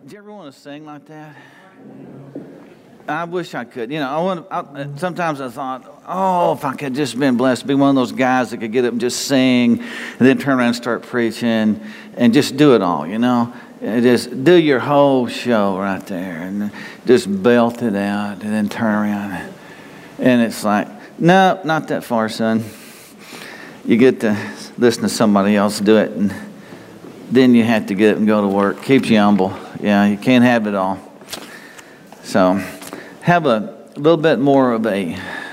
Do you ever want to sing like that? I wish I could. You know, sometimes I thought, oh, if I could just been blessed to be one of those guys that could get up and just sing and then turn around and start preaching and just do it all, you know. And just do your whole show right there and just belt it out and then turn around. And it's like, no, not that far, son. You get to listen to somebody else do it, and then you have to get up and go to work. Keeps you humble. Yeah, you can't have it all. So have a little bit more of a,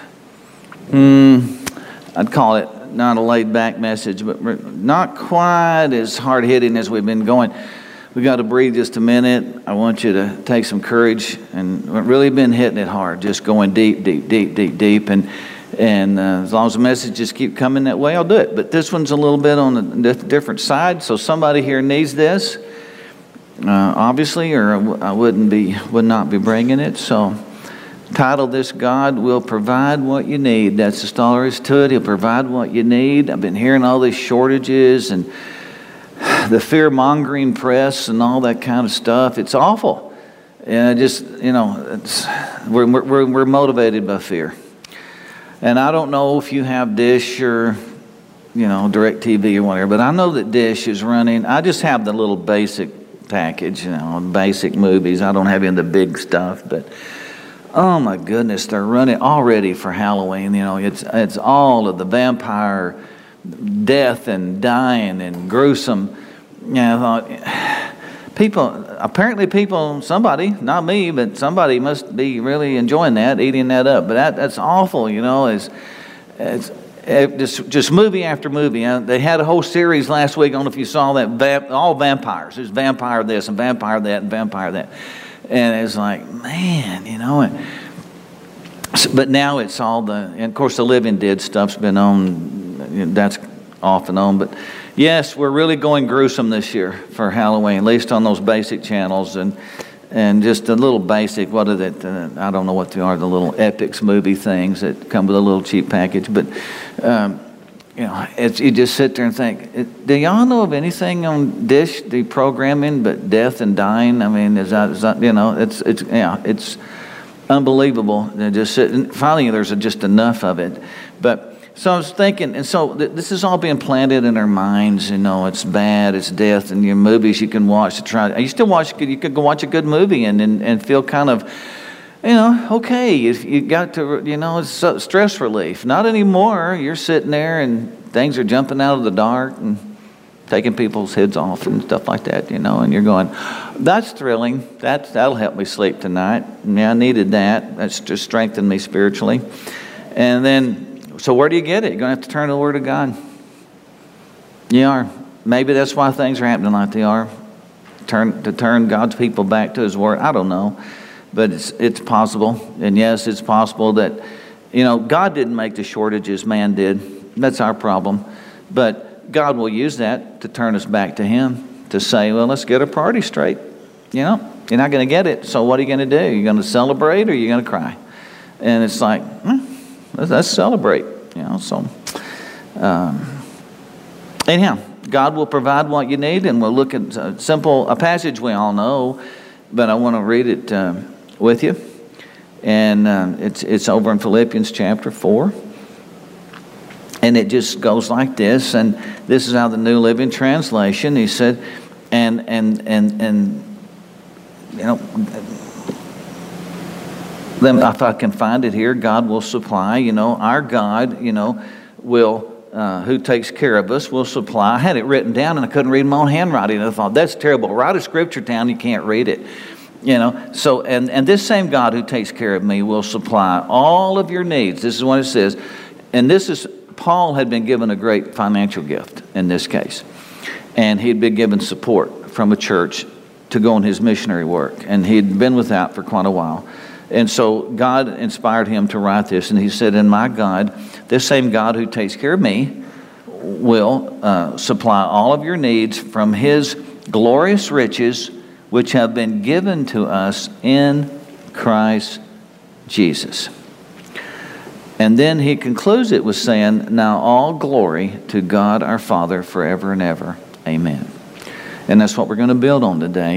I'd call it not a laid-back message, but not quite as hard-hitting as we've been going. We got to breathe just a minute. I want you to take some courage, and we've really been hitting it hard, just going deep, deep, deep, deep, deep, and as long as the messages keep coming that way, I'll do it. But this one's a little bit on a different side, so somebody here needs this, obviously, or I would not be bringing it. So, title this: God will provide what you need. That's the story to it. He'll provide what you need. I've been hearing all these shortages and the fear-mongering press and all that kind of stuff. It's awful. And we're motivated by fear. And I don't know if you have Dish or, DirecTV or whatever, but I know that Dish is running. I just have the little basic package, basic movies. I don't have any of the big stuff, but oh my goodness, they're running already for Halloween. It's all of the vampire death and dying and gruesome. I thought, somebody, not me, but somebody must be really enjoying that, eating that up. But that's awful, it's just movie after movie. They had a whole series last week. I don't know if you saw that, all vampires. There's vampire this and vampire that and vampire that. And it's like, man, but now it's all and of course the Living Dead stuff's been on, that's off and on. But yes, we're really going gruesome this year for Halloween, at least on those basic channels, and just a little basic, what are that, I don't know what they are, the little Epix movie things that come with a little cheap package, but you just sit there and think, do y'all know of anything on Dish, the programming, but death and dying? I mean, is that it's unbelievable. They just sit, and finally there's just enough of it. But so I was thinking, and so this is all being planted in our minds. It's bad, it's death, and your movies you can watch to try. You still watch. You could go watch a good movie and feel kind of, okay. If you got to, it's stress relief. Not anymore. You're sitting there and things are jumping out of the dark and taking people's heads off and stuff like that. And you're going, that's thrilling. That'll help me sleep tonight. Yeah, I needed that. That's just strengthened me spiritually. And then. So where do you get it? You're going to have to turn to the Word of God. You are. Maybe that's why things are happening like they are. To turn God's people back to His Word. I don't know. But it's possible. And yes, it's possible that, God didn't make the shortages, man did. That's our problem. But God will use that to turn us back to Him. To say, well, let's get our party straight. You're not going to get it. So what are you going to do? You're going to celebrate or you're going to cry? And it's like, let's celebrate, So, anyhow, God will provide what you need, and we'll look at a passage we all know, but I want to read it with you. And it's over in Philippians chapter 4, and it just goes like this. And this is how the New Living Translation. He said, Then if I can find it here, God will supply, our God, will, who takes care of us, will supply. I had it written down and I couldn't read my own handwriting. I thought, that's terrible. Write a scripture down, you can't read it. So, and this same God who takes care of me will supply all of your needs. This is what it says. And Paul had been given a great financial gift in this case. And he'd been given support from a church to go on his missionary work. And he'd been without for quite a while. And so God inspired him to write this, and he said, and my God, this same God who takes care of me, will supply all of your needs from His glorious riches, which have been given to us in Christ Jesus. And then he concludes it with saying, now all glory to God our Father forever and ever. Amen. And that's what we're going to build on today.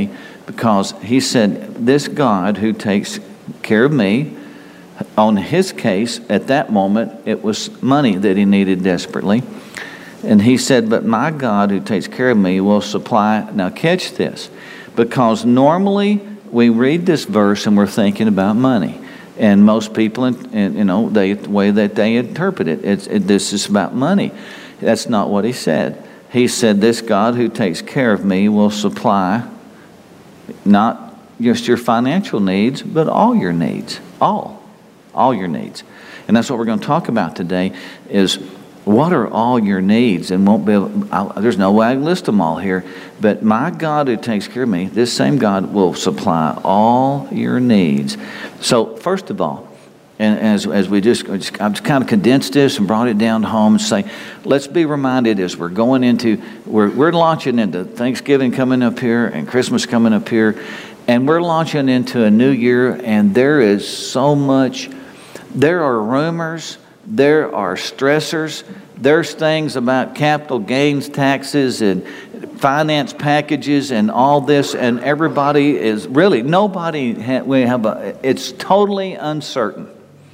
because he said, this God who takes care of me, on his case, at that moment, it was money that he needed desperately. And he said, but my God who takes care of me will supply. Now catch this, because normally we read this verse and we're thinking about money. And most people, the way that they interpret it, this is about money. That's not what he said. He said, this God who takes care of me will supply not just your financial needs, but all your needs. All your needs. And that's what we're going to talk about today is what are all your needs? And there's no way I can list them all here. But my God who takes care of me, this same God will supply all your needs. So first of all, and as we I've kind of condensed this and brought it down to home and say, let's be reminded as we're going into, we're launching into Thanksgiving coming up here and Christmas coming up here. And we're launching into a new year, and there is so much. There are rumors, there are stressors, there's things about capital gains taxes and finance packages and all this, and everybody is really, it's totally uncertain,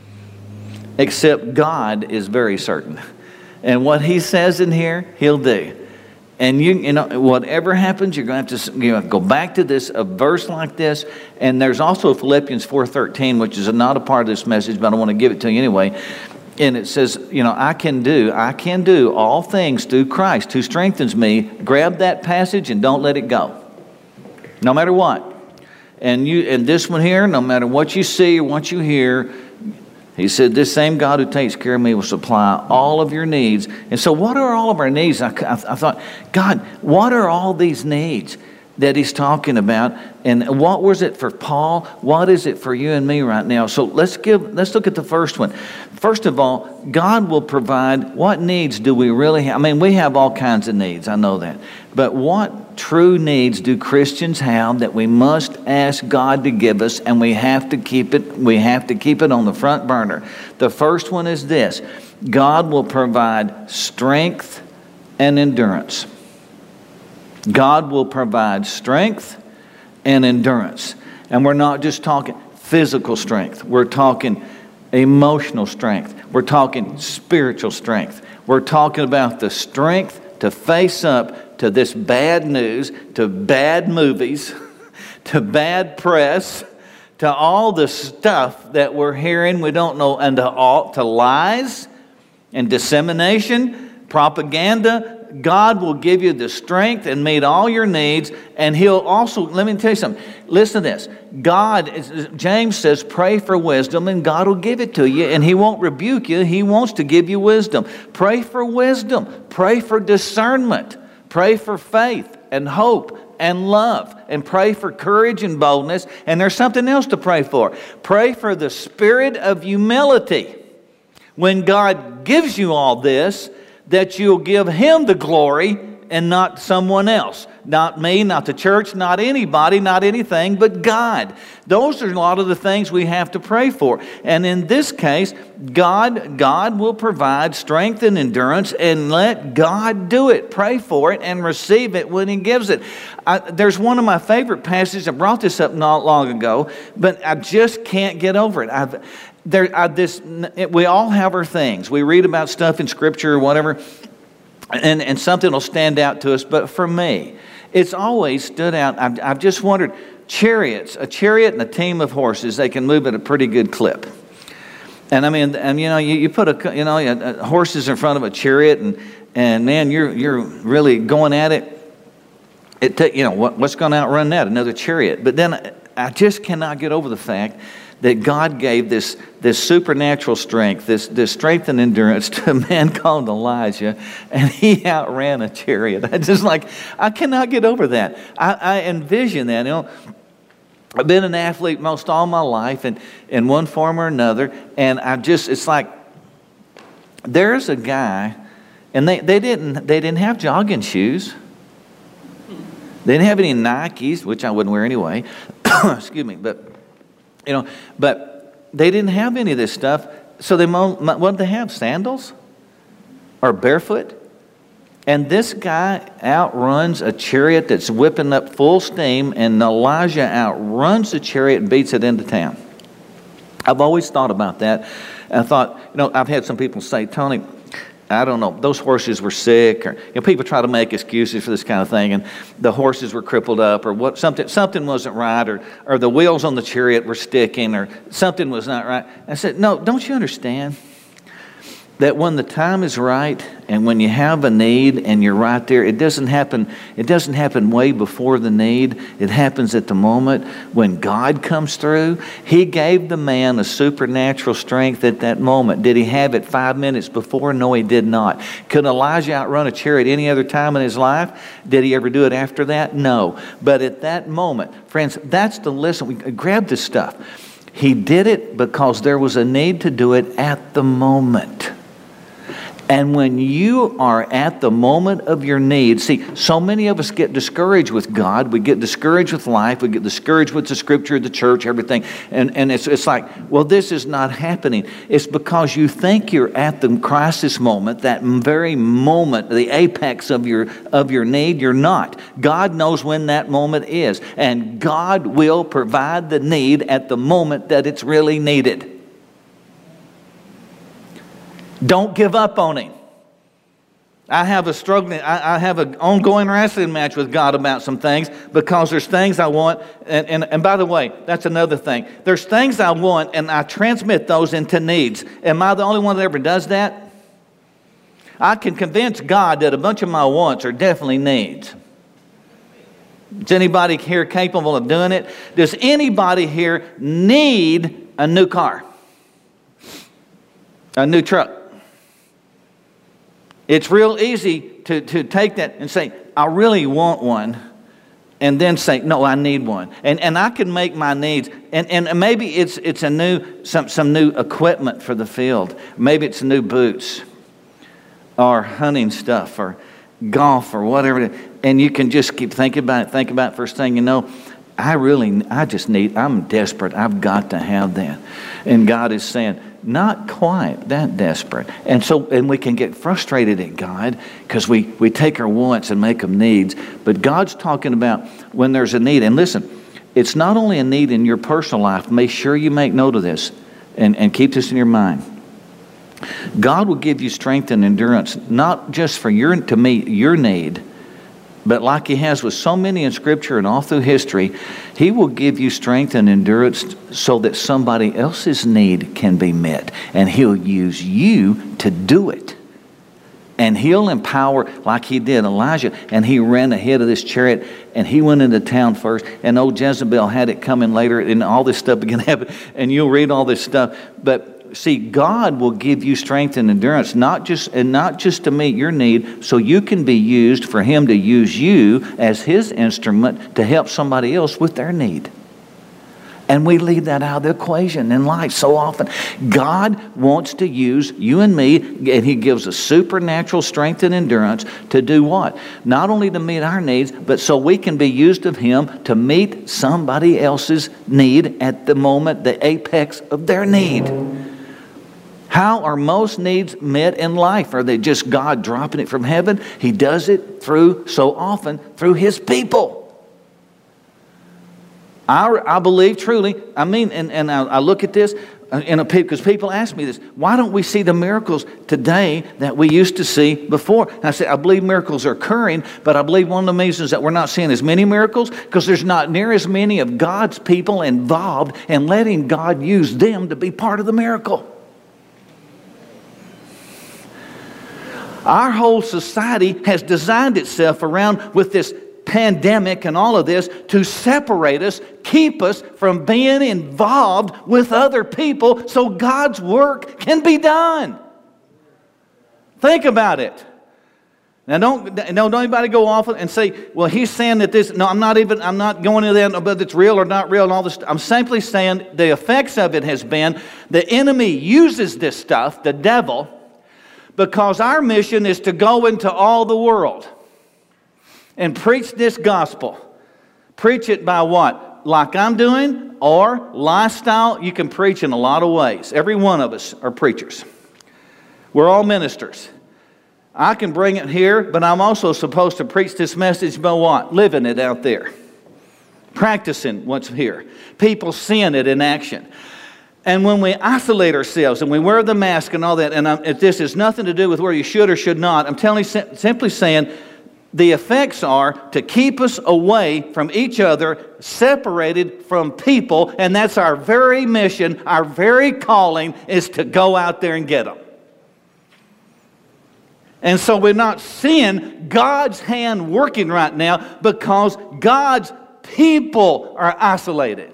except God is very certain. And what he says in here, he'll do. And you know, whatever happens, you're going to have to go back to a verse like this. And there's also Philippians 4:13, which is not a part of this message, but I want to give it to you anyway. And it says, I can do all things through Christ who strengthens me. Grab that passage and don't let it go, no matter what. And this one here, no matter what you see or what you hear, he said, this same God who takes care of me will supply all of your needs. And so what are all of our needs? I thought, God, what are all these needs that he's talking about? And what was it for Paul? What is it for you and me right now? So let's look at the first one. First of all, God will provide. What needs do we really have? I mean, we have all kinds of needs. I know that. But what true needs do Christians have that we must ask God to give us, and we have to keep it on the front burner? The first one is this: God will provide strength and endurance. God will provide strength and endurance. And we're not just talking physical strength. We're talking emotional strength. We're talking spiritual strength. We're talking about the strength to face up to this bad news, to bad movies, to bad press, to all the stuff that we're hearing we don't know, and to lies and dissemination, propaganda. God will give you the strength and meet all your needs, and he'll also, let me tell you something, listen to this. James says, pray for wisdom, and God will give it to you, and he won't rebuke you. He wants to give you wisdom. Pray for wisdom. Pray for discernment. Pray for faith and hope and love, and pray for courage and boldness. And there's something else to pray for. Pray for the spirit of humility. When God gives you all this, that you'll give him the glory and not someone else. Not me, not the church, not anybody, not anything, but God. Those are a lot of the things we have to pray for. And in this case, God will provide strength and endurance, and let God do it. Pray for it and receive it when he gives it. There's one of my favorite passages. I brought this up not long ago, but I just can't get over it. We all have our things. We read about stuff in Scripture or whatever, and something will stand out to us. But for me, it's always stood out. I've just wondered, a chariot and a team of horses, they can move at a pretty good clip. And I mean, you put horses in front of a chariot, and man, you're really going at it. What's going to outrun that? Another chariot. But then I just cannot get over the fact that God gave this supernatural strength, this strength and endurance to a man called Elijah, and he outran a chariot. I cannot get over that. I envision that. I've been an athlete most all my life, and in one form or another, and it's like there's a guy, and they didn't have jogging shoes. They didn't have any Nikes, which I wouldn't wear anyway. Excuse me, but they didn't have any of this stuff. So what did they have? Sandals? Or barefoot? And this guy outruns a chariot that's whipping up full steam, and Elijah outruns the chariot and beats it into town. I've always thought about that. I thought, I've had some people say, Tony, I don't know, those horses were sick, or people try to make excuses for this kind of thing, and the horses were crippled up, or something wasn't right, or the wheels on the chariot were sticking, or something was not right. I said, no, don't you understand that when the time is right and when you have a need and you're right there, it doesn't happen way before the need. It happens at the moment when God comes through. He gave the man a supernatural strength at that moment. Did he have it 5 minutes before? No, he did not. Could Elijah outrun a chariot any other time in his life? Did he ever do it after that? No. But at that moment, friends, that's the lesson. We grab this stuff. He did it because there was a need to do it at the moment. And when you are at the moment of your need, see, so many of us get discouraged with God. We get discouraged with life. We get discouraged with the Scripture, the church, everything. And it's like, well, this is not happening. It's because you think you're at the crisis moment, that very moment, the apex of your need. You're not. God knows when that moment is. And God will provide the need at the moment that it's really needed. Don't give up on Him. I have an ongoing wrestling match with God about some things because there's things I want. And by the way, that's another thing. There's things I want and I transmit those into needs. Am I the only one that ever does that? I can convince God that a bunch of my wants are definitely needs. Is anybody here capable of doing it? Does anybody here need a new car? A new truck? It's real easy to take that and say, I really want one, and then say, no, I need one. And I can make my needs, and maybe it's a new some new equipment for the field. Maybe it's new boots or hunting stuff or golf or whatever. And you can just keep thinking about it. First thing you know, I'm desperate. I've got to have that. And God is saying, not quite that desperate. And we can get frustrated at God because we take our wants and make them needs. But God's talking about when there's a need. And listen, it's not only a need in your personal life. Make sure you make note of this and keep this in your mind. God will give you strength and endurance, not just to meet your need, but like He has with so many in Scripture and all through history, He will give you strength and endurance so that somebody else's need can be met. And He'll use you to do it. And He'll empower, like He did Elijah, and he ran ahead of this chariot, and he went into town first, and old Jezebel had it coming later, and all this stuff began to happen, and you'll read all this stuff. But see, God will give you strength and endurance, not just to meet your need, so you can be used for Him to use you as His instrument to help somebody else with their need. And we leave that out of the equation in life so often. God wants to use you and me, and He gives us supernatural strength and endurance to do what? Not only to meet our needs, but so we can be used of Him to meet somebody else's need at the moment, the apex of their need. How are most needs met in life? Are they just God dropping it from heaven? He does it so often through His people. I believe truly, and I look at this, because people ask me this, why don't we see the miracles today that we used to see before? And I say, I believe miracles are occurring, but I believe one of the reasons that we're not seeing as many miracles, because there's not near as many of God's people involved in letting God use them to be part of the miracle. Our whole society has designed itself around with this pandemic and all of this to separate us, keep us from being involved with other people so God's work can be done. Think about it. Now don't anybody go off and say, well, he's saying that this, no, I'm not going into that, whether it's real or not real and all this. I'm simply saying the effects of it has been the enemy uses this stuff, the devil, because our mission is to go into all the world and preach this gospel. Preach it by what? Like I'm doing, or lifestyle. You can preach in a lot of ways. Every one of us are preachers. We're all ministers. I can bring it here, but I'm also supposed to preach this message about what? Living it out there. Practicing what's here. People seeing it in action. And when we isolate ourselves and we wear the mask and all that, and if this has nothing to do with where you should or should not, I'm telling you, simply saying the effects are to keep us away from each other, separated from people, and that's our very mission, our very calling is to go out there and get them. And so we're not seeing God's hand working right now because God's people are isolated.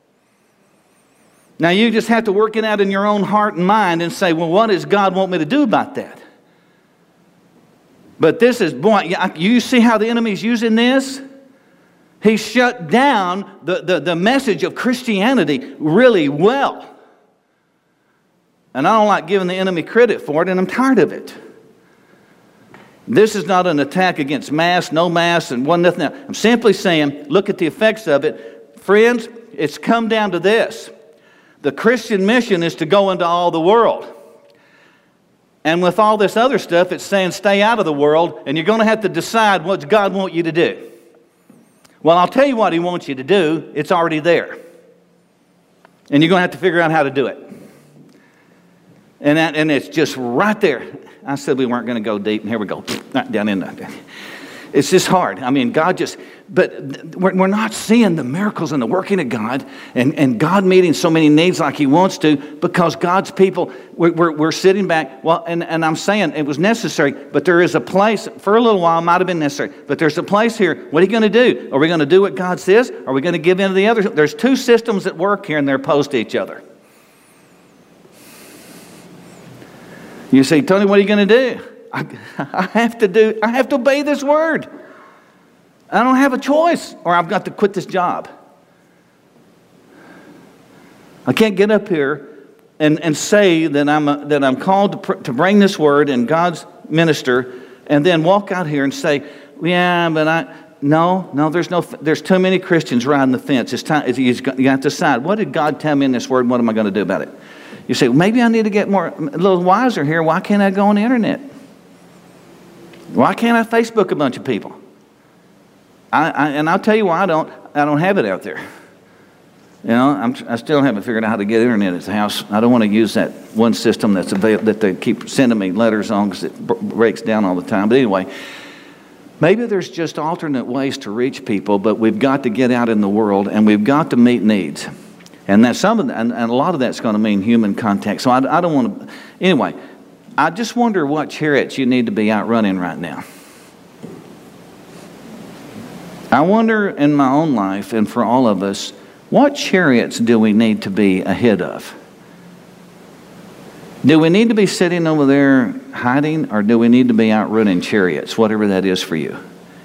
Now you just have to work it out in your own heart and mind and say, well, what does God want me to do about that? But this is, boy, you see how the enemy's using this? He shut down the message of Christianity really well. And I don't like giving the enemy credit for it, and I'm tired of it. This is not an attack against mass, no mass, and one nothing else. I'm simply saying, look at the effects of it. Friends, it's come down to this. The Christian mission is to go into all the world. And with all this other stuff, it's saying stay out of the world, and you're going to have to decide what does God want you to do. Well, I'll tell you what He wants you to do. It's already there. And you're going to have to figure out how to do it. And it's just right there. I said we weren't going to go deep, and here we go. Down in there. It's just hard. I mean, but we're not seeing the miracles and the working of God and God meeting so many needs like He wants to because God's people, we're sitting back. Well, and I'm saying it was necessary, but there is a place, for a little while it might have been necessary, but there's a place here. What are you going to do? Are we going to do what God says? Are we going to give in to the other? There's two systems at work here, and they're opposed to each other. You say, Tony, what are you going to do? I have to obey this word. I don't have a choice, or I've got to quit this job. I can't get up here and say that I'm called to bring this word and God's minister, and then walk out here and say, yeah, but there's too many Christians riding the fence. It's time. You have to decide, what did God tell me in this word? What am I going to do about it? You say, well, maybe I need to get a little wiser here. Why can't I go on the internet? Why can't I Facebook a bunch of people? And I'll tell you why I don't have it out there. You know, I still haven't figured out how to get internet at the house. I don't want to use that one system that they keep sending me letters on because it breaks down all the time. But anyway, maybe there's just alternate ways to reach people, but we've got to get out in the world and we've got to meet needs. And that and a lot of that's going to mean human contact. So I don't want to. Anyway, I just wonder what chariots you need to be out running right now. I wonder in my own life and for all of us, what chariots do we need to be ahead of? Do we need to be sitting over there hiding, or do we need to be out running chariots, whatever that is for you?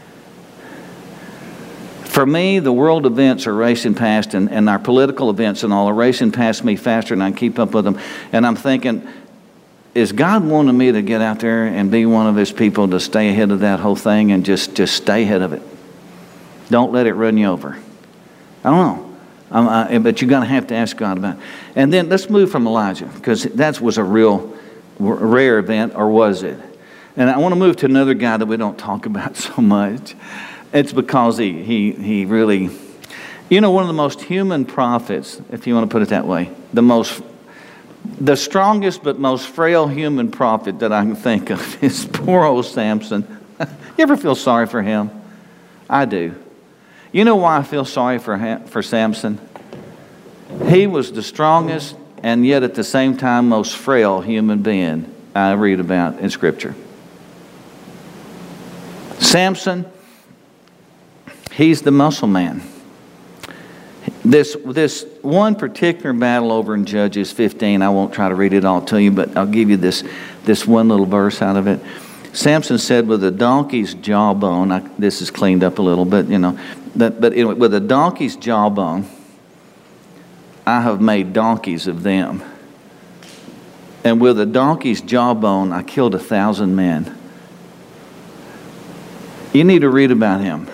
For me, the world events are racing past, and our political events and all are racing past me faster than I can keep up with them. And I'm thinking, is God wanting me to get out there and be one of His people to stay ahead of that whole thing and just stay ahead of it? Don't let it run you over. I don't know. But you're going to have to ask God about it. And then let's move from Elijah, because that was a real rare event, or was it? And I want to move to another guy that we don't talk about so much. It's because he really, one of the most human prophets, if you want to put it that way, the strongest but most frail human prophet that I can think of is poor old Samson. You ever feel sorry for him? I do. You know why I feel sorry for Samson? He was the strongest and yet at the same time most frail human being I read about in Scripture. Samson, he's the muscle man. This one particular battle over in Judges 15, I won't try to read it all to you, but I'll give you this one little verse out of it. Samson said, with a donkey's jawbone, this is cleaned up a little bit, but anyway, with a donkey's jawbone, I have made donkeys of them. And with a donkey's jawbone, I killed 1,000 men. You need to read about him.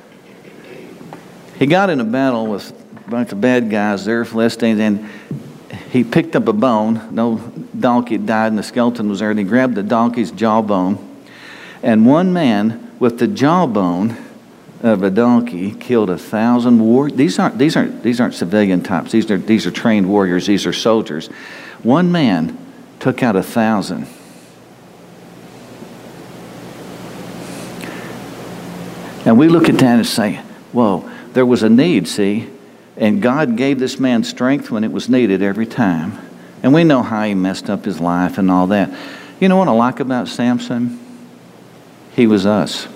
He got in a battle with a bunch of bad guys there, Philistines, and he picked up a bone. No donkey had died and the skeleton was there, and he grabbed the donkey's jawbone And one man with the jawbone of a donkey killed 1,000 warriors. These aren't civilian types. These are trained warriors. These are soldiers. One man took out 1,000. And we look at that and say, whoa, there was a need, see? And God gave this man strength when it was needed every time. And we know how he messed up his life and all that. You know what I like about Samson? He was us.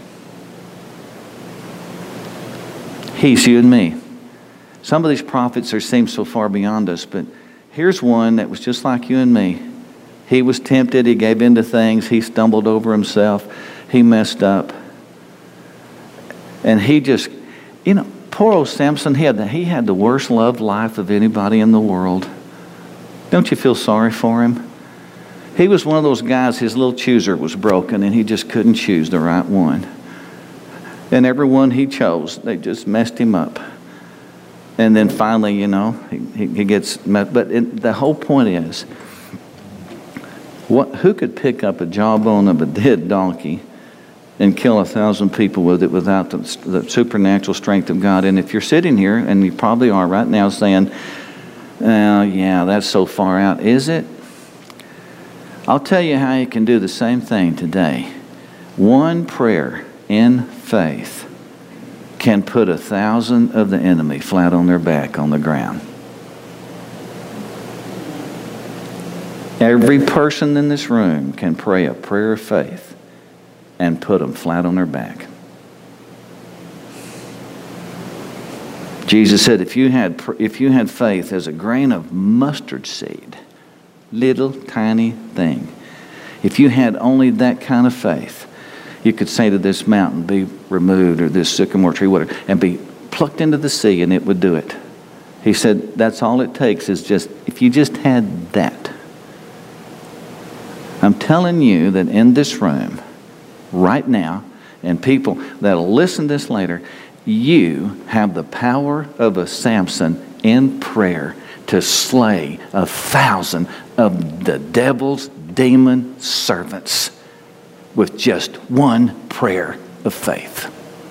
He's you and me. Some of these prophets seem so far beyond us, but here's one that was just like you and me. He was tempted. He gave in to things. He stumbled over himself. He messed up. And he just, poor old Samson, he had the worst loved life of anybody in the world. Don't you feel sorry for him? He was one of those guys, his little chooser was broken and he just couldn't choose the right one. And every one he chose, they just messed him up. And then finally, he gets met. But the whole point is, who could pick up a jawbone of a dead donkey and kill 1,000 people with it without the supernatural strength of God? And if you're sitting here, and you probably are right now saying, oh, yeah, that's so far out. Is it? I'll tell you how you can do the same thing today. One prayer in faith can put 1,000 of the enemy flat on their back on the ground. Every person in this room can pray a prayer of faith and put them flat on their back. Jesus said, if you had faith as a grain of mustard seed, little tiny thing, if you had only that kind of faith, you could say to this mountain, be removed, or this sycamore tree, whatever, and be plucked into the sea, and it would do it. He said, that's all it takes is if you just had that. I'm telling you that in this room, right now, and people that'll listen to this later, you have the power of a Samson in prayer to slay 1,000 of the devil's demon servants with just one prayer of faith.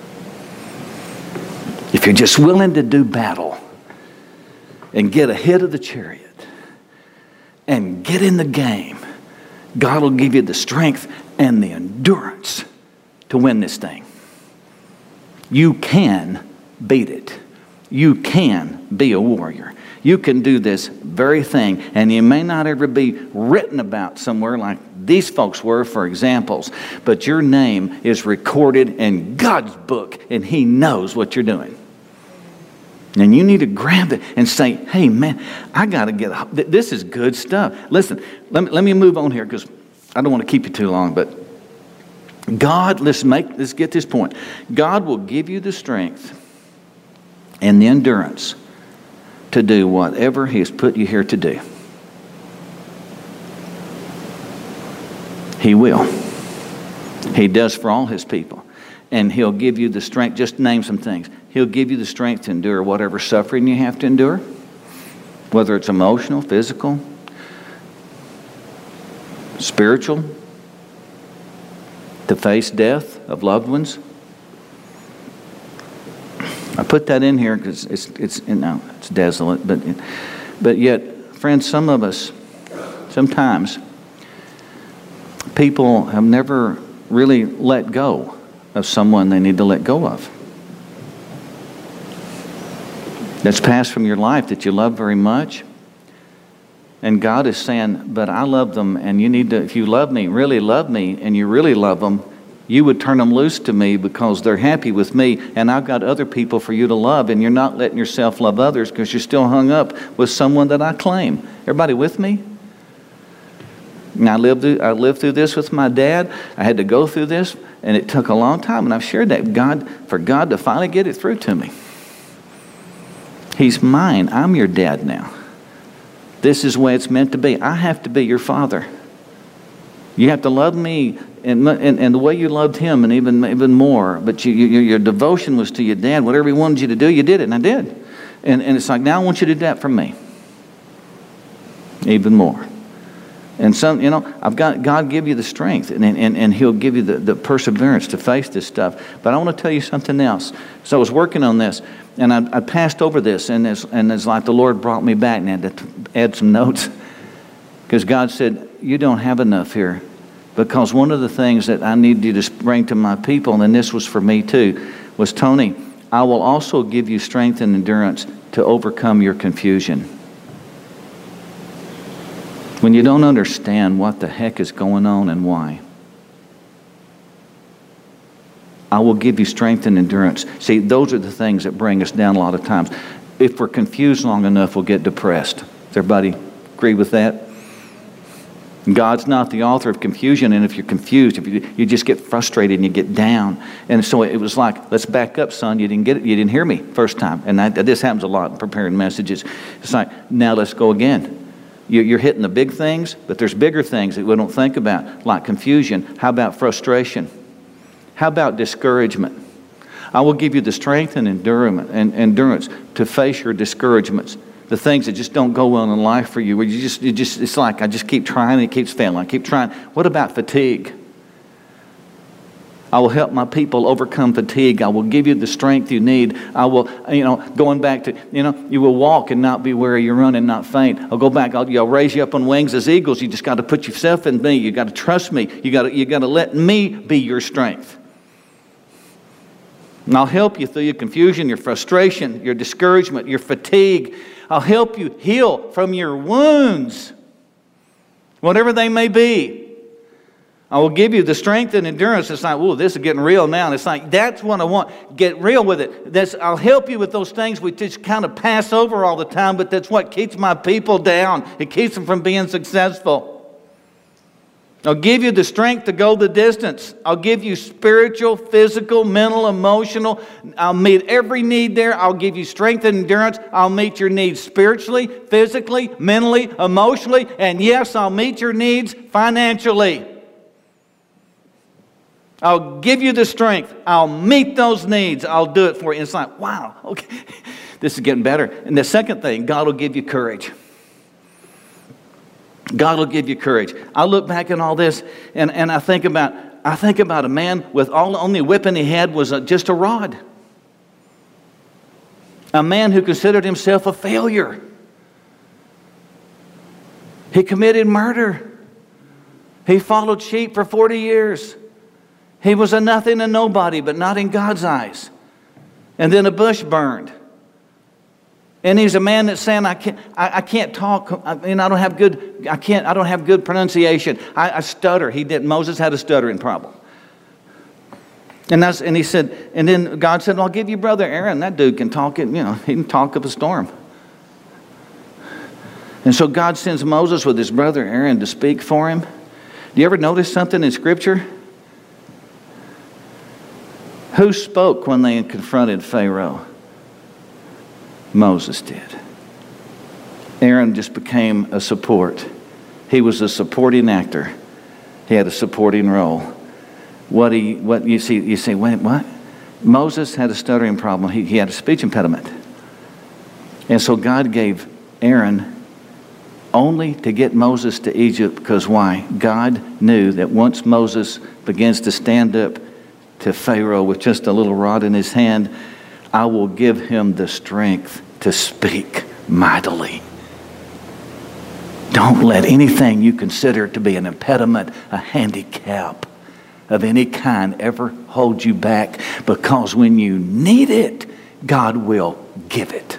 If you're just willing to do battle and get ahead of the chariot and get in the game, God will give you the strength and the endurance to win this thing. You can beat it. You can be a warrior. You can do this very thing, and you may not ever be written about somewhere like these folks were for examples, but your name is recorded in God's book, and He knows what you're doing. And you need to grab it and say, hey, man, I got to get up. This is good stuff. Listen, let me move on here because I don't want to keep you too long, but God, let's get this point. God will give you the strength and the endurance to do whatever He has put you here to do. He will. He does for all His people. And He'll give you the strength. Just name some things. He'll give you the strength to endure whatever suffering you have to endure, whether it's emotional, physical, spiritual, to face death of loved ones. I put that in here because it's desolate, but yet, friends, some of us, sometimes, people have never really let go of someone they need to let go of. That's passed from your life that you love very much. And God is saying, but I love them, and you need to, if you love me, really love me, and you really love them, you would turn them loose to me because they're happy with me, and I've got other people for you to love, and you're not letting yourself love others because you're still hung up with someone that I claim. Everybody with me? And I lived through this with my dad. I had to go through this, and it took a long time, and I've shared that for God to finally get it through to me. He's mine. I'm your dad now. This is the way it's meant to be. I have to be your father. You have to love me and the way you loved him and even more. But your devotion was to your dad. Whatever he wanted you to do, you did it, and I did. And it's like, now I want you to do that for me. Even more. And some, God give you the strength, and He'll give you the perseverance to face this stuff. But I want to tell you something else. So I was working on this, and I passed over this, and it's like the Lord brought me back and had to add some notes. Because God said, you don't have enough here. Because one of the things that I need you to bring to my people, and this was for me too, was, Tony, I will also give you strength and endurance to overcome your confusion. When you don't understand what the heck is going on and why, I will give you strength and endurance. See, those are the things that bring us down a lot of times. If we're confused long enough, we'll get depressed. Does everybody agree with that? God's not the author of confusion, and if you're confused, if you just get frustrated and you get down. And so it was like, let's back up, son. You didn't get it. You didn't hear me first time. And this happens a lot in preparing messages. It's like, now let's go again. You're hitting the big things, but there's bigger things that we don't think about, like confusion. How about frustration? How about discouragement? I will give you the strength and endurance to face your discouragements, the things that just don't go well in life for you, where it's like, I just keep trying and it keeps failing. I keep trying. What about fatigue? I will help my people overcome fatigue. I will give you the strength you need. I will, going back to, you will walk and not be weary. You run and not faint. I'll go back. I'll raise you up on wings as eagles. You just got to put yourself in me. You got to trust me. You got to let me be your strength. And I'll help you through your confusion, your frustration, your discouragement, your fatigue. I'll help you heal from your wounds, whatever they may be. I will give you the strength and endurance. It's like, oh, this is getting real now. And it's like, that's what I want. Get real with it. I'll help you with those things we just kind of pass over all the time, but that's what keeps my people down. It keeps them from being successful. I'll give you the strength to go the distance. I'll give you spiritual, physical, mental, emotional. I'll meet every need there. I'll give you strength and endurance. I'll meet your needs spiritually, physically, mentally, emotionally, and yes, I'll meet your needs financially. I'll give you the strength. I'll meet those needs. I'll do it for you. It's like, wow, okay, this is getting better. And the second thing, God will give you courage. God will give you courage. I look back at all this, and I think about a man with only whipping he had was just a rod. A man who considered himself a failure. He committed murder. He followed sheep for 40 years. He was a nothing and nobody, but not in God's eyes. And then a bush burned. And he's a man that's saying, I can't talk. I don't have good pronunciation. I stutter. Moses had a stuttering problem. And he said, and then God said, I'll give you brother Aaron. That dude can talk he can talk up a storm. And so God sends Moses with his brother Aaron to speak for him. Do you ever notice something in Scripture? Who spoke when they confronted Pharaoh? Moses did. Aaron just became a support. He was a supporting actor. He had a supporting role. What you say, wait, what? Moses had a stuttering problem. He had a speech impediment. And so God gave Aaron only to get Moses to Egypt, because why? God knew that once Moses begins to stand up to Pharaoh with just a little rod in his hand, I will give him the strength to speak mightily. Don't let anything you consider to be an impediment, a handicap of any kind ever hold you back, because when you need it, God will give it.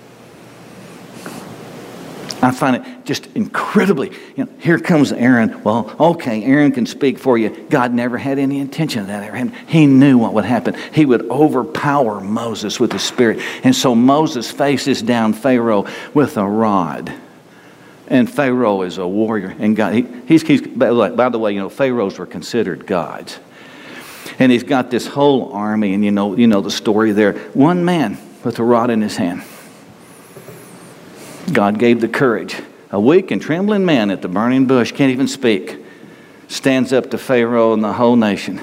I find it just incredibly, here comes Aaron. Well, okay, Aaron can speak for you. God never had any intention of that, Aaron. He knew what would happen. He would overpower Moses with his spirit. And so Moses faces down Pharaoh with a rod. And Pharaoh is a warrior. And God, he's by the way, pharaohs were considered gods. And he's got this whole army, and you know the story there. One man with a rod in his hand. God gave the courage. A weak and trembling man at the burning bush, can't even speak, stands up to Pharaoh and the whole nation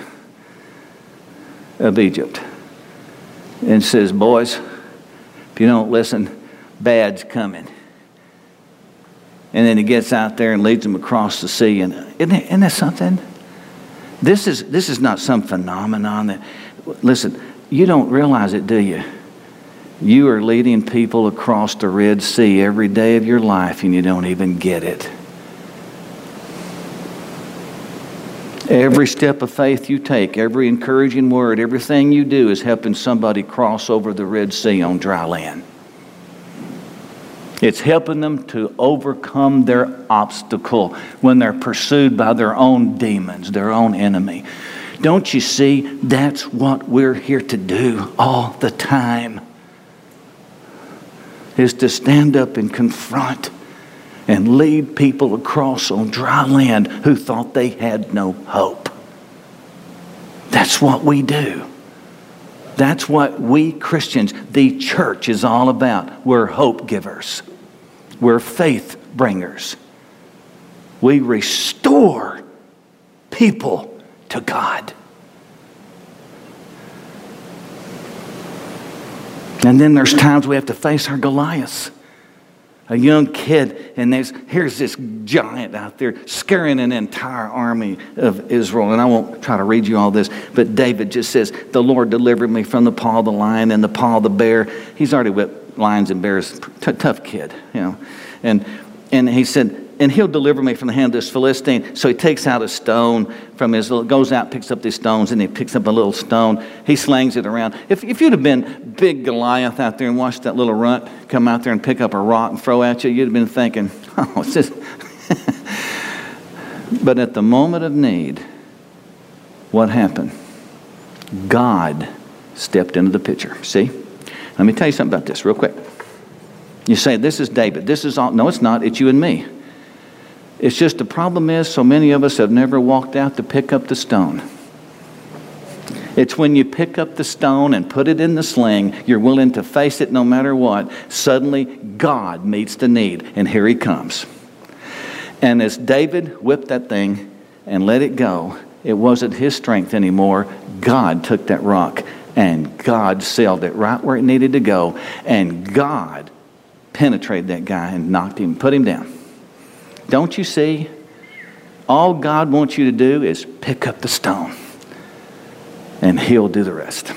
of Egypt and says, boys, if you don't listen, bad's coming. And then he gets out there and leads them across the sea. And isn't that something? This is not some phenomenon that, listen, you don't realize it, do you? You are leading people across the Red Sea every day of your life and you don't even get it. Every step of faith you take, every encouraging word, everything you do is helping somebody cross over the Red Sea on dry land. It's helping them to overcome their obstacle when they're pursued by their own demons, their own enemy. Don't you see? That's what we're here to do all the time. Is to stand up and confront and lead people across on dry land who thought they had no hope. That's what we do. That's what we Christians, the church, is all about. We're hope givers. We're faith bringers. We restore people to God. And then there's times we have to face our Goliaths. A young kid, and here's this giant out there scaring an entire army of Israel. And I won't try to read you all this, but David just says, the Lord delivered me from the paw of the lion and the paw of the bear. He's already whipped lions and bears. Tough kid, you know. And he said, and he'll deliver me from the hand of this Philistine. So he takes out a stone from goes out, picks up these stones, and he picks up a little stone. He slings it around. If you'd have been big Goliath out there and watched that little runt come out there and pick up a rock and throw at you, you'd have been thinking, oh, it's just... But at the moment of need, what happened? God stepped into the picture. See? Let me tell you something about this real quick. You say, this is David. This is all... No, it's not. It's you and me. It's just the problem is so many of us have never walked out to pick up the stone. It's when you pick up the stone and put it in the sling, you're willing to face it no matter what, suddenly God meets the need, and here he comes. And as David whipped that thing and let it go, it wasn't his strength anymore. God took that rock and God sailed it right where it needed to go, and God penetrated that guy and knocked him, put him down. Don't you see? All God wants you to do is pick up the stone, and he'll do the rest.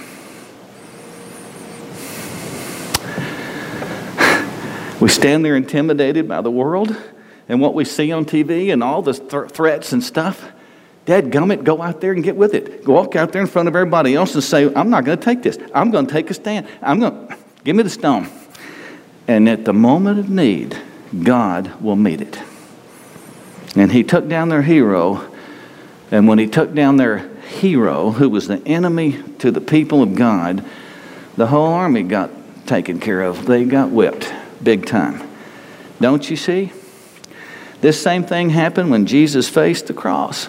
We stand there intimidated by the world and what we see on TV and all the threats and stuff. Dadgummit, go out there and get with it. Go walk out there in front of everybody else and say, I'm not going to take this. I'm going to take a stand. Give me the stone. And at the moment of need, God will meet it. And he took down their hero. And when he took down their hero, who was the enemy to the people of God, the whole army got taken care of. They got whipped big time. Don't you see? This same thing happened when Jesus faced the cross.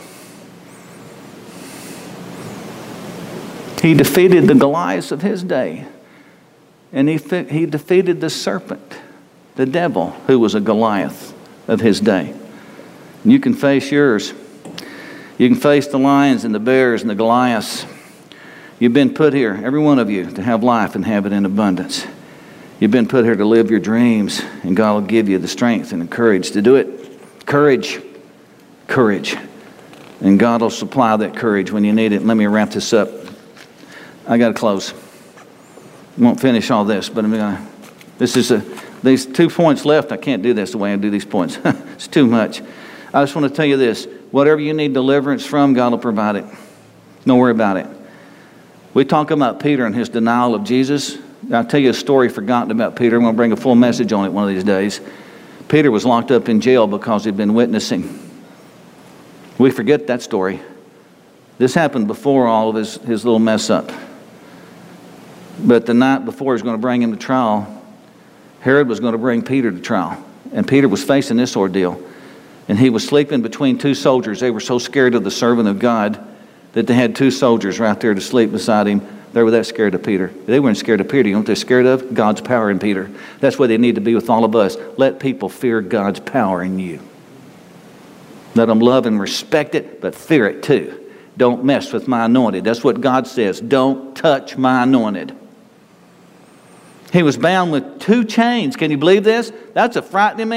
He defeated the Goliaths of his day. And he defeated the serpent, the devil, who was a Goliath of his day. And you can face yours. You can face the lions and the bears and the Goliaths. You've been put here, every one of you, to have life and have it in abundance. You've been put here to live your dreams, and God will give you the strength and the courage to do it. Courage. Courage. And God will supply that courage when you need it. Let me wrap this up. I got to close. I won't finish all this, but these 2 points left. I can't do this the way I do these points. It's too much. I just want to tell you this. Whatever you need deliverance from, God will provide it. Don't worry about it. We talk about Peter and his denial of Jesus. I'll tell you a story forgotten about Peter. I'm going to bring a full message on it one of these days. Peter was locked up in jail because he'd been witnessing. We forget that story. This happened before all of his little mess up. But the night before he was going to bring him to trial, Herod was going to bring Peter to trial. And Peter was facing this ordeal. And he was sleeping between 2 soldiers. They were so scared of the servant of God that they had 2 soldiers right there to sleep beside him. They were that scared of Peter. They weren't scared of Peter. You know what they're scared of? God's power in Peter. That's what they need to be with all of us. Let people fear God's power in you. Let them love and respect it, but fear it too. Don't mess with my anointed. That's what God says. Don't touch my anointed. He was bound with 2 chains. Can you believe this? That's a frightening man.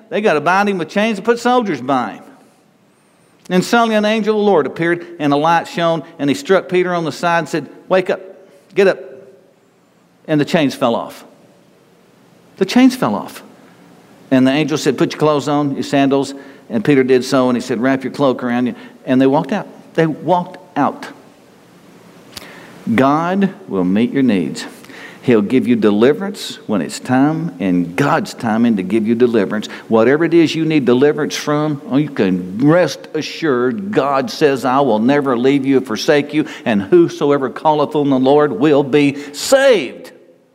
They got to bind him with chains and put soldiers by him. And suddenly an angel of the Lord appeared, and a light shone, and he struck Peter on the side and said, "Wake up, get up." And the chains fell off. The chains fell off. And the angel said, "Put your clothes on, your sandals." And Peter did so, and he said, "Wrap your cloak around you." And they walked out. They walked out. God will meet your needs. He'll give you deliverance when it's time, and God's timing to give you deliverance. Whatever it is you need deliverance from, you can rest assured God says, "I will never leave you or forsake you, and whosoever calleth on the Lord will be saved."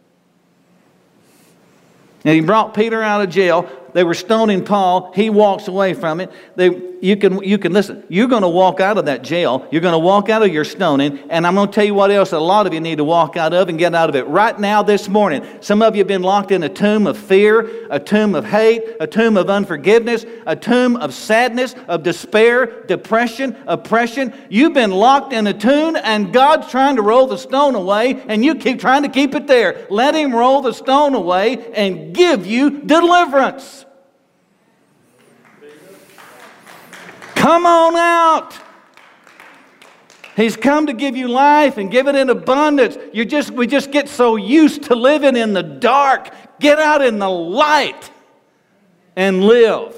And he brought Peter out of jail. They were stoning Paul. He walks away from it. You can listen. You're going to walk out of that jail. You're going to walk out of your stoning. And I'm going to tell you what else a lot of you need to walk out of and get out of it right now this morning. Some of you have been locked in a tomb of fear, a tomb of hate, a tomb of unforgiveness, a tomb of sadness, of despair, depression, oppression. You've been locked in a tomb, and God's trying to roll the stone away, and you keep trying to keep it there. Let Him roll the stone away and give you deliverance. Come on out. He's come to give you life and give it in abundance. We just get so used to living in the dark. Get out in the light and live.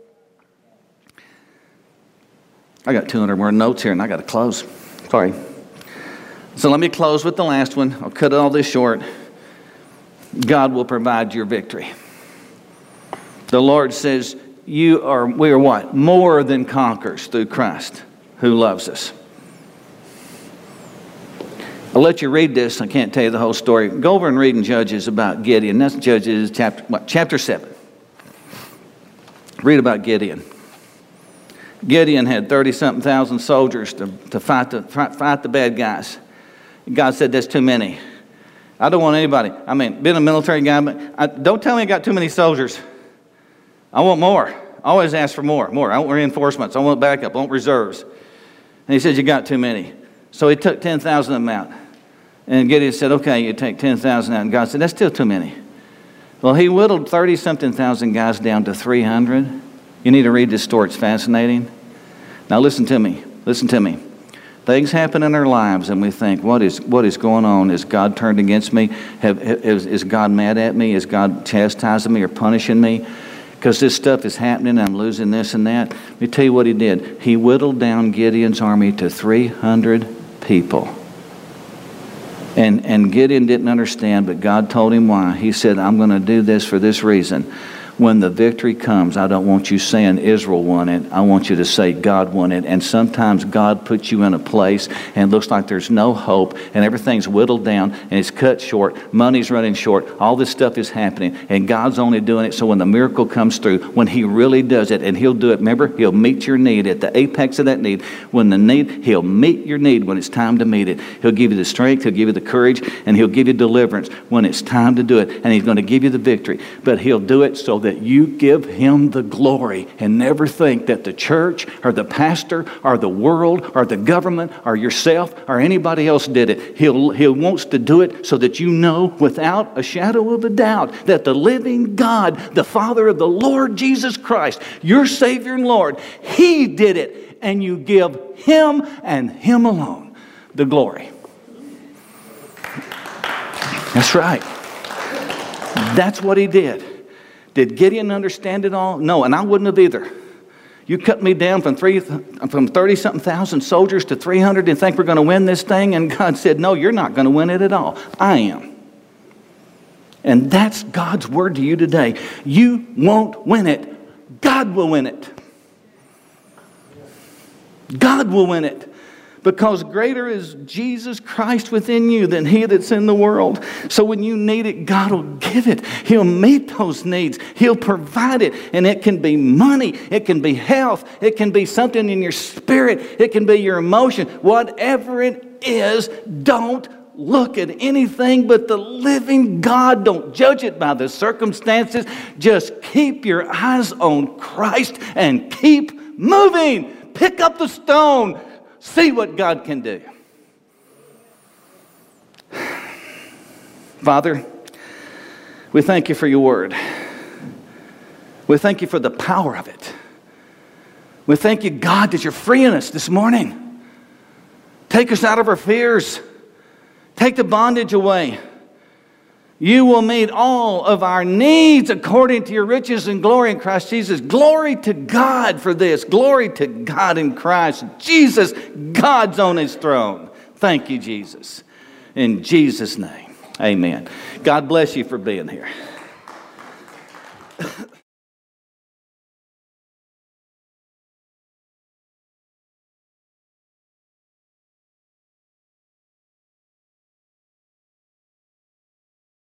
I got 200 more notes here, and I got to close. Sorry. So let me close with the last one. I'll cut all this short. God will provide your victory. The Lord says, we are what? More than conquerors through Christ who loves us. I'll let you read this. I can't tell you the whole story. Go over and read in Judges about Gideon. That's Judges chapter 7. Read about Gideon. Gideon had 30-something thousand soldiers to fight the bad guys. God said, "That's too many. I don't want anybody." Being a military guy, but don't tell me I got too many soldiers. I want more. I always ask for more. I want reinforcements. I want backup. I want reserves. And he said, "You got too many." So he took 10,000 of them out. And Gideon said, "Okay, you take 10,000 out." And God said, "That's still too many." Well, he whittled 30-something thousand guys down to 300. You need to read this story. It's fascinating. Now listen to me. Listen to me. Things happen in our lives, and we think, what is going on? Is God turned against me? Is God mad at me? Is God chastising me or punishing me? Because this stuff is happening, and I'm losing this and that. Let me tell you what he did. He whittled down Gideon's army to 300 people. And Gideon didn't understand, but God told him why. He said, "I'm going to do this for this reason. When the victory comes, I don't want you saying Israel won it. I want you to say God won it." And sometimes God puts you in a place and it looks like there's no hope and everything's whittled down and it's cut short. Money's running short. All this stuff is happening. And God's only doing it so when the miracle comes through, when He really does it, and He'll do it. Remember, He'll meet your need at the apex of that need. When the need, He'll meet your need when it's time to meet it. He'll give you the strength. He'll give you the courage. And He'll give you deliverance when it's time to do it. And He's going to give you the victory. But He'll do it so that you give Him the glory, and never think that the church or the pastor or the world or the government or yourself or anybody else did it. He wants to do it so that you know without a shadow of a doubt that the living God, the Father of the Lord Jesus Christ, your Savior and Lord, He did it, and you give Him and Him alone the glory. That's right. That's what He did. Did Gideon understand it all? No, and I wouldn't have either. You cut me down from 30-something thousand soldiers to 300 and think we're going to win this thing? And God said, "No, you're not going to win it at all. I am." And that's God's word to you today. You won't win it. God will win it. God will win it. Because greater is Jesus Christ within you than he that's in the world. So when you need it, God will give it. He'll meet those needs. He'll provide it. And it can be money. It can be health. It can be something in your spirit. It can be your emotion. Whatever it is, don't look at anything but the living God. Don't judge it by the circumstances. Just keep your eyes on Christ and keep moving. Pick up the stone. See what God can do. Father, we thank you for your word. We thank you for the power of it. We thank you, God, that you're freeing us this morning. Take us out of our fears. Take the bondage away. You will meet all of our needs according to your riches and glory in Christ Jesus. Glory to God for this. Glory to God in Christ. Jesus, God's on his throne. Thank you, Jesus. In Jesus' name, amen. God bless you for being here.